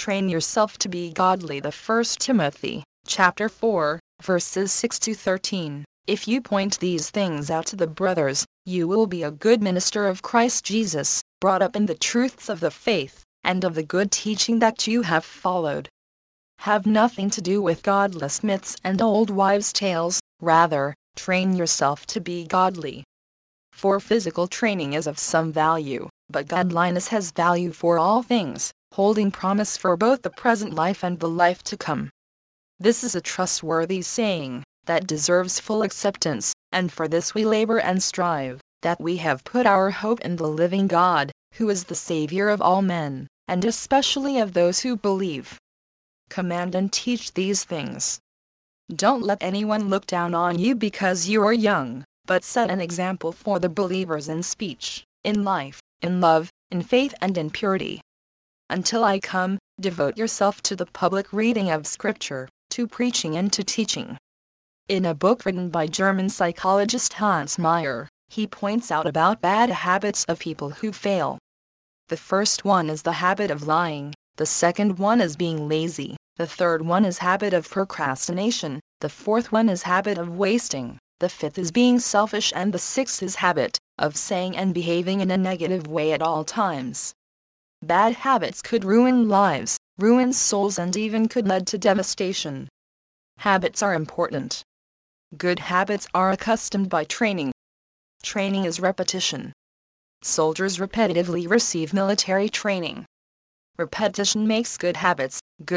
Train yourself to be godly. The 1 Timothy, chapter 4, verses 6 to 13. If you point these things out to the brothers, you will be a good minister of Christ Jesus, brought up in the truths of the faith, and of the good teaching that you have followed. Have nothing to do with godless myths and old wives' tales, rather, train yourself to be godly. For physical training is of some value, but godliness has value for all things, holding promise for both the present life and the life to come. This is a trustworthy saying, that deserves full acceptance, and for this we labor and strive, that we have put our hope in the living God, who is the Savior of all men, and especially of those who believe. Command and teach these things. Don't let anyone look down on you because you are young, but set an example for the believers in speech, in life, in love, in faith and in purity. Until I come, devote yourself to the public reading of Scripture, to preaching and to teaching. In a book written by German psychologist Hans Meyer, he points out about bad habits of people who fail. The first one is the habit of lying, the second one is being lazy, the third one is habit of procrastination, the fourth one is habit of wasting, the fifth is being selfish, and the sixth is habit of saying and behaving in a negative way at all times. Bad habits could ruin lives, ruin souls, and even could lead to devastation. Habits are important. Good habits are accustomed by training. Training is repetition. Soldiers repetitively receive military training. Repetition makes good habits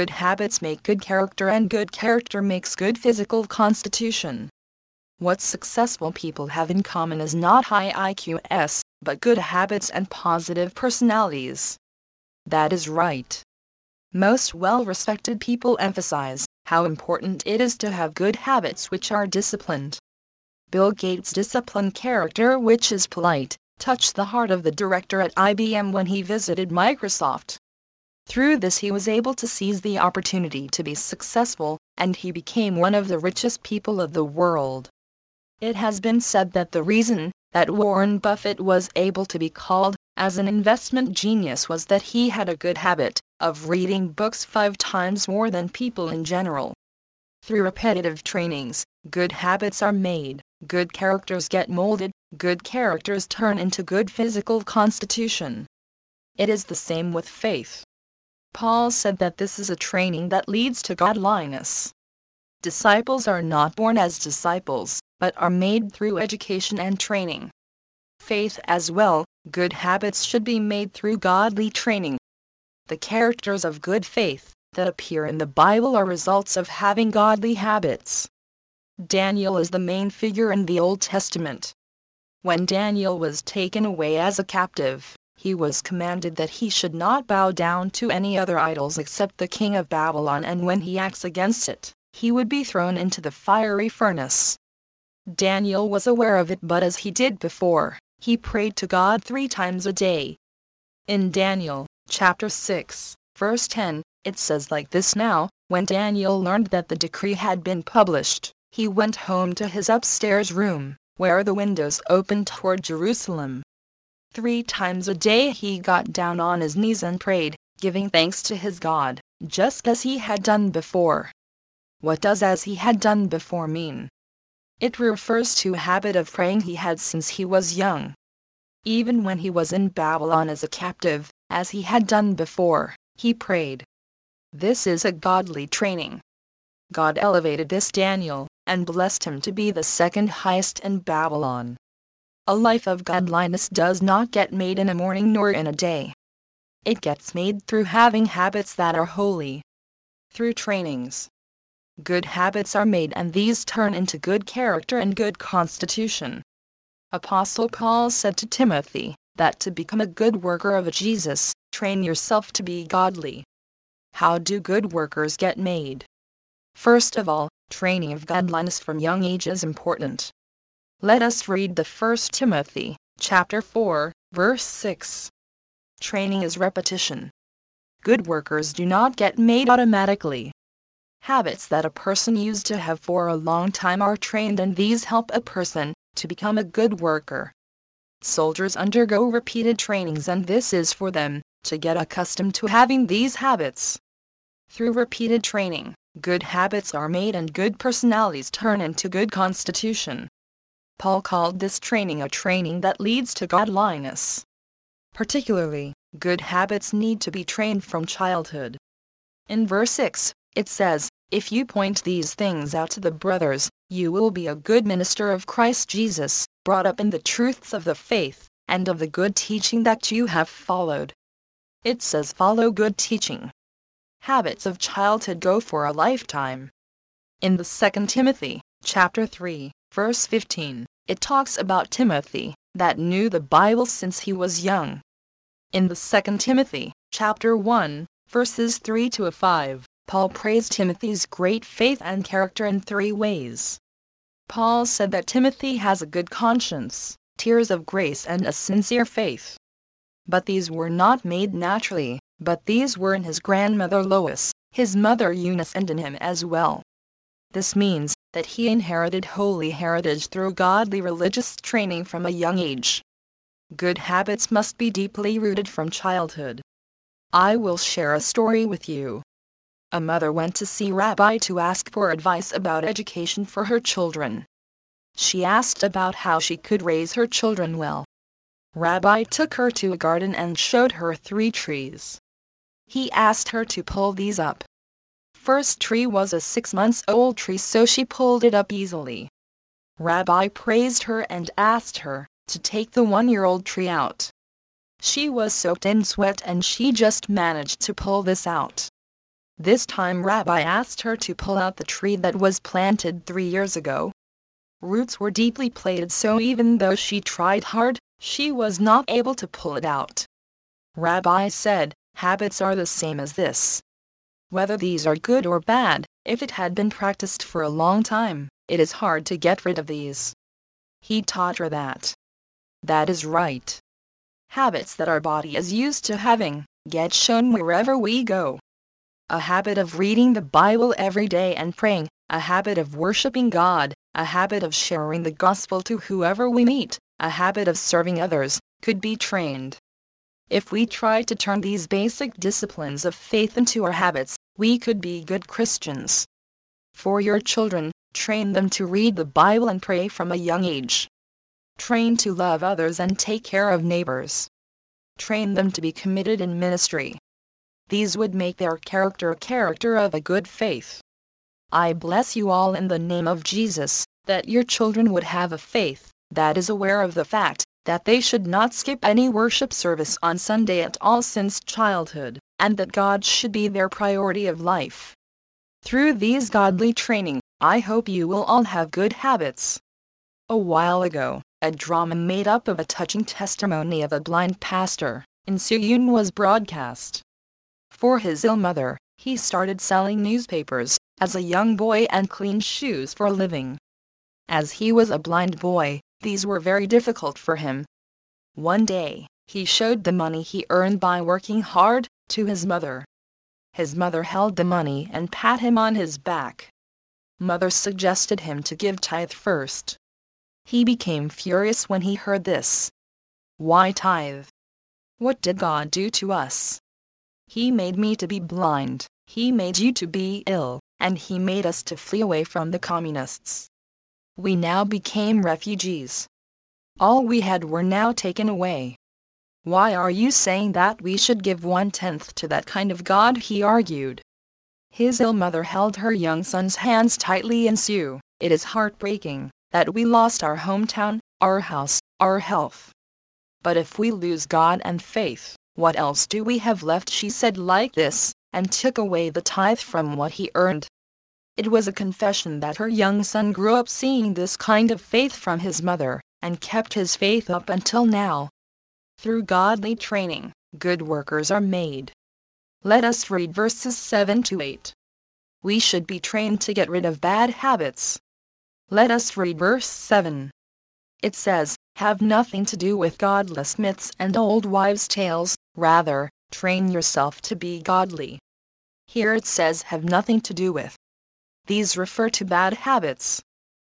make good character, and good character makes good physical constitution. What successful people have in common is not high IQs, but good habits and positive personalities. That is right. Most well-respected people emphasize how important it is to have good habits which are disciplined. Bill Gates' disciplined character, which is polite, touched the heart of the director at IBM when he visited Microsoft. Through this he was able to seize the opportunity to be successful, and he became one of the richest people of the world. It has been said that the reason that Warren Buffett was able to be called as an investment genius was that he had a good habit of reading books 5 times more than people in general. Through repetitive trainings, good habits are made, good characters get molded, good characters turn into good physical constitution. It is the same with faith. Paul said that this is a training that leads to godliness. Disciples are not born as disciples, but are made through education and training. Faith as well, good habits should be made through godly training. The characters of good faith that appear in the Bible are results of having godly habits. Daniel is the main figure in the Old Testament. When Daniel was taken away as a captive, he was commanded that he should not bow down to any other idols except the king of Babylon, and when he acts against it, he would be thrown into the fiery furnace. Daniel was aware of it, but as he did before, he prayed to God 3 times a day. In Daniel, chapter 6, verse 10, it says like this: Now, when Daniel learned that the decree had been published, he went home to his upstairs room, where the windows opened toward Jerusalem. 3 times a day he got down on his knees and prayed, giving thanks to his God, just as he had done before. What does "as he had done before" mean? It refers to a habit of praying he had since he was young. Even when he was in Babylon as a captive, as he had done before, he prayed. This is a godly training. God elevated this Daniel, and blessed him to be the second highest in Babylon. A life of godliness does not get made in a morning nor in a day. It gets made through having habits that are holy. Through trainings. Good habits are made, and these turn into good character and good constitution. Apostle Paul said to Timothy that to become a good worker of Jesus, train yourself to be godly. How do good workers get made? First of all, training of godliness from young age is important. Let us read the 1 Timothy, chapter 4, verse 6. Training is repetition. Good workers do not get made automatically. Habits that a person used to have for a long time are trained, and these help a person to become a good worker. Soldiers undergo repeated trainings, and this is for them to get accustomed to having these habits. Through repeated training, good habits are made and good personalities turn into good constitution. Paul called this training a training that leads to godliness. Particularly, good habits need to be trained from childhood. In verse 6, it says, "If you point these things out to the brothers, you will be a good minister of Christ Jesus, brought up in the truths of the faith, and of the good teaching that you have followed." It says follow good teaching. Habits of childhood go for a lifetime. In the 2 Timothy, chapter 3, verse 15, it talks about Timothy, that knew the Bible since he was young. In the 2 Timothy, chapter 1, verses 3 to 5, Paul praised Timothy's great faith and character in 3 ways. Paul said that Timothy has a good conscience, tears of grace and a sincere faith. But these were not made naturally, but these were in his grandmother Lois, his mother Eunice, and in him as well. This means that he inherited holy heritage through godly religious training from a young age. Good habits must be deeply rooted from childhood. I will share a story with you. A mother went to see Rabbi to ask for advice about education for her children. She asked about how she could raise her children well. Rabbi took her to a garden and showed her 3 trees. He asked her to pull these up. First tree was a 6-month-old tree, so she pulled it up easily. Rabbi praised her and asked her to take the 1-year-old tree out. She was soaked in sweat and she just managed to pull this out. This time Rabbi asked her to pull out the tree that was planted 3 years ago. Roots were deeply plaited, so even though she tried hard, she was not able to pull it out. Rabbi said, habits are the same as this. Whether these are good or bad, if it had been practiced for a long time, it is hard to get rid of these. He taught her that. That is right. Habits that our body is used to having get shown wherever we go. A habit of reading the Bible every day and praying, a habit of worshiping God, a habit of sharing the gospel to whoever we meet, a habit of serving others, could be trained. If we try to turn these basic disciplines of faith into our habits, we could be good Christians. For your children, train them to read the Bible and pray from a young age. Train to love others and take care of neighbors. Train them to be committed in ministry. These would make their character a character of a good faith. I bless you all in the name of Jesus, that your children would have a faith that is aware of the fact that they should not skip any worship service on Sunday at all since childhood, and that God should be their priority of life. Through these godly training, I hope you will all have good habits. A while ago, a drama made up of a touching testimony of a blind pastor in Seoul was broadcast. For his ill mother, he started selling newspapers as a young boy and cleaned shoes for a living. As he was a blind boy, these were very difficult for him. One day, he showed the money he earned by working hard to his mother. His mother held the money and pat him on his back. Mother suggested him to give tithe first. He became furious when he heard this. Why tithe? What did God do to us? He made me to be blind, He made you to be ill, and He made us to flee away from the communists. We now became refugees. All we had were now taken away. Why are you saying that we should give 1/10 to that kind of God? He argued. His ill mother held her young son's hands tightly and said, "It is heartbreaking that we lost our hometown, our house, our health. But if we lose God and faith, what else do we have left?" she said like this, and took away the tithe from what he earned. It was a confession that her young son grew up seeing this kind of faith from his mother, and kept his faith up until now. Through godly training, good workers are made. Let us read verses 7 to 8. We should be trained to get rid of bad habits. Let us read verse 7. It says, "Have nothing to do with godless myths and old wives' tales, rather, train yourself to be godly." Here it says have nothing to do with. These refer to bad habits.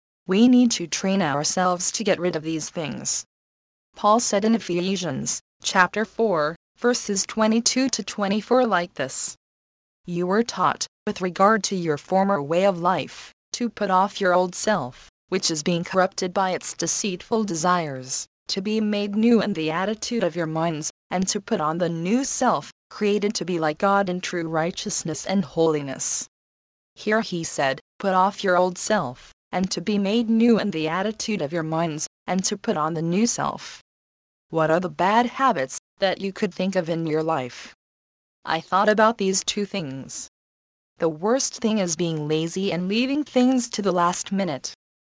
We need to train ourselves to get rid of these things. Paul said in Ephesians, chapter 4, verses 22 to 24 like this. You were taught, with regard to your former way of life, to put off your old self, which is being corrupted by its deceitful desires, to be made new in the attitude of your minds, and to put on the new self, created to be like God in true righteousness and holiness. Here he said, put off your old self, and to be made new in the attitude of your minds, and to put on the new self. What are the bad habits that you could think of in your life? I thought about these two things. The worst thing is being lazy and leaving things to the last minute.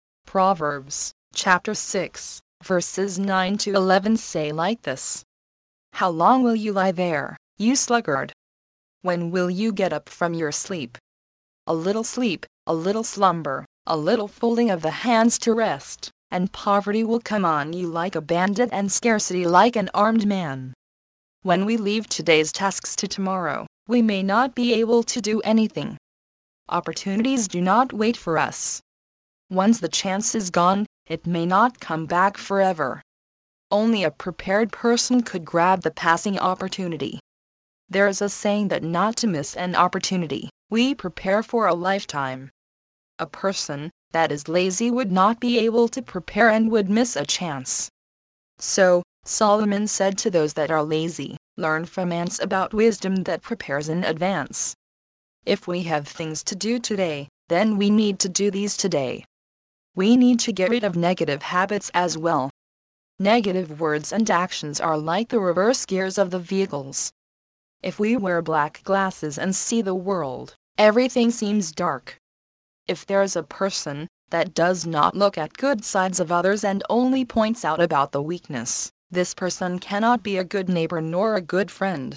Proverbs, chapter 6, verses 9 to 11 say like this. How long will you lie there, you sluggard? When will you get up from your sleep? A little sleep, a little slumber, a little folding of the hands to rest, and poverty will come on you like a bandit and scarcity like an armed man. When we leave today's tasks to tomorrow, we may not be able to do anything. Opportunities do not wait for us. Once the chance is gone, it may not come back forever. Only a prepared person could grab the passing opportunity. There is a saying that not to miss an opportunity, we prepare for a lifetime. A person that is lazy would not be able to prepare and would miss a chance. So, Solomon said to those that are lazy, learn from ants about wisdom that prepares in advance. If we have things to do today, then we need to do these today. We need to get rid of negative habits as well. Negative words and actions are like the reverse gears of the vehicles. If we wear black glasses and see the world, everything seems dark. If there is a person that does not look at good sides of others and only points out about the weakness, this person cannot be a good neighbor nor a good friend.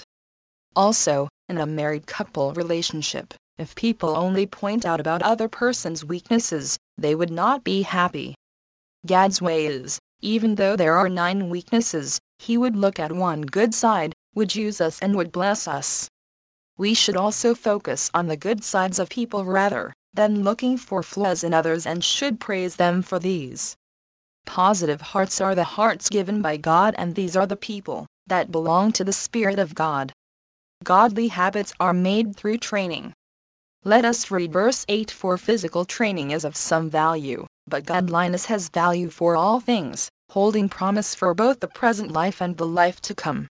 Also, in a married couple relationship, if people only point out about other person's weaknesses, they would not be happy. God's way is, even though there are 9 weaknesses, He would look at one good side, would use us and would bless us. We should also focus on the good sides of people rather than looking for flaws in others and should praise them for these. Positive hearts are the hearts given by God, and these are the people that belong to the Spirit of God. Godly habits are made through training. Let us read verse 8. For physical training is of some value, but godliness has value for all things, holding promise for both the present life and the life to come.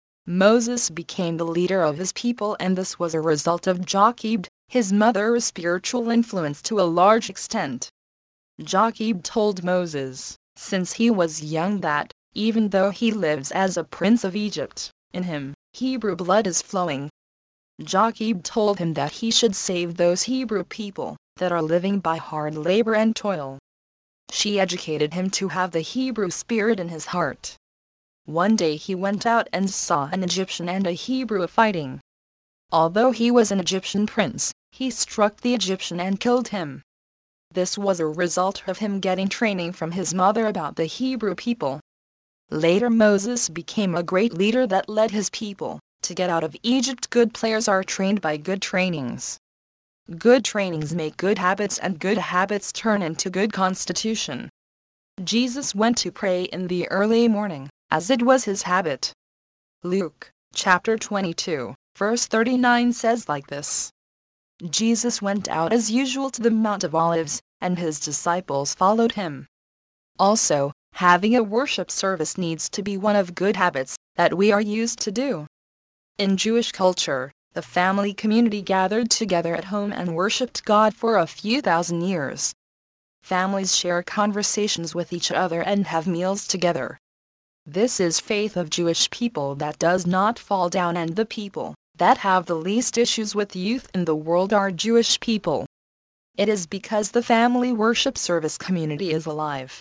Moses became the leader of his people, and this was a result of Jochebed, his mother's spiritual influence to a large extent. Jochebed told Moses, since he was young, that, even though he lives as a prince of Egypt, in him, Hebrew blood is flowing. Jochebed told him that he should save those Hebrew people that are living by hard labor and toil. She educated him to have the Hebrew spirit in his heart. One day he went out and saw an Egyptian and a Hebrew fighting. Although he was an Egyptian prince, he struck the Egyptian and killed him. This was a result of him getting training from his mother about the Hebrew people. Later Moses became a great leader that led his people to get out of Egypt. Good players are trained by good trainings. Good trainings make good habits, and good habits turn into good constitution. Jesus went to pray in the early morning, as it was his habit. Luke, chapter 22, verse 39 says like this. Jesus went out as usual to the Mount of Olives, and his disciples followed him. Also, having a worship service needs to be one of good habits that we are used to do. In Jewish culture, the family community gathered together at home and worshipped God for a few thousand years. Families share conversations with each other and have meals together. This is faith of Jewish people that does not fall down, and the people that have the least issues with youth in the world are Jewish people. It is because the family worship service community is alive.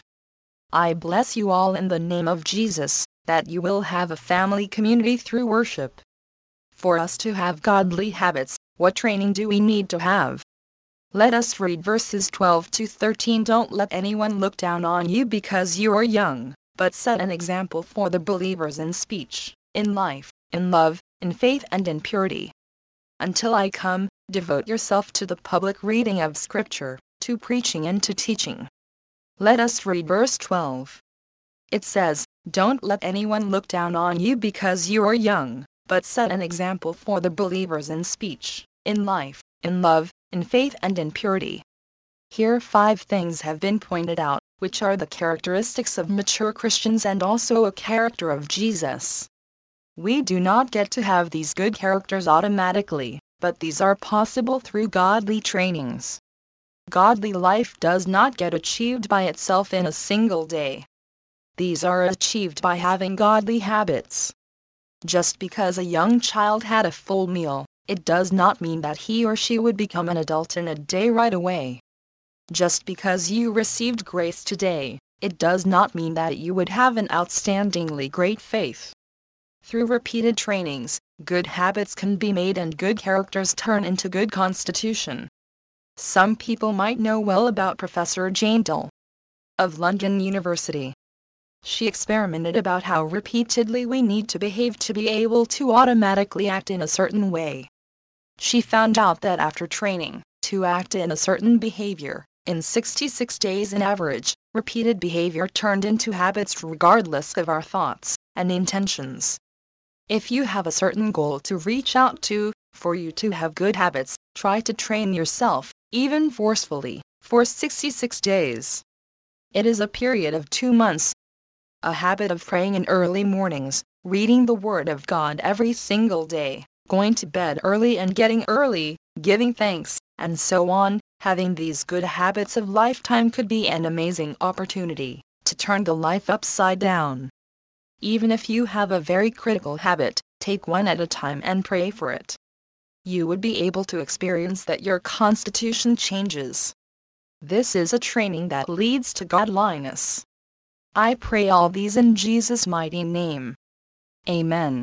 I bless you all in the name of Jesus, that you will have a family community through worship. For us to have godly habits, what training do we need to have? Let us read verses 12 to 13. Don't let anyone look down on you because you are young, but set an example for the believers in speech, in life, in love, in faith, and in purity. Until I come, devote yourself to the public reading of Scripture, to preaching and to teaching. Let us read verse 12. It says, don't let anyone look down on you because you are young, but set an example for the believers in speech, in life, in love, in faith and in purity. Here 5 things have been pointed out, which are the characteristics of mature Christians and also a character of Jesus. We do not get to have these good characters automatically, but these are possible through godly trainings. Godly life does not get achieved by itself in a single day. These are achieved by having godly habits. Just because a young child had a full meal, it does not mean that he or she would become an adult in a day right away. Just because you received grace today, it does not mean that you would have an outstandingly great faith. Through repeated trainings, good habits can be made and good characters turn into good constitution. Some people might know well about Professor Jane Dull of London University. She experimented about how repeatedly we need to behave to be able to automatically act in a certain way. She found out that after training to act in a certain behavior, in 66 days on average, repeated behavior turned into habits regardless of our thoughts and intentions. If you have a certain goal to reach out to, for you to have good habits, try to train yourself, even forcefully, for 66 days. It is a period of 2 months. A habit of praying in early mornings, reading the Word of God every single day, going to bed early and getting early, giving thanks, and so on. Having these good habits of lifetime could be an amazing opportunity to turn the life upside down. Even if you have a very critical habit, take one at a time and pray for it. You would be able to experience that your constitution changes. This is a training that leads to godliness. I pray all these in Jesus' mighty name. Amen.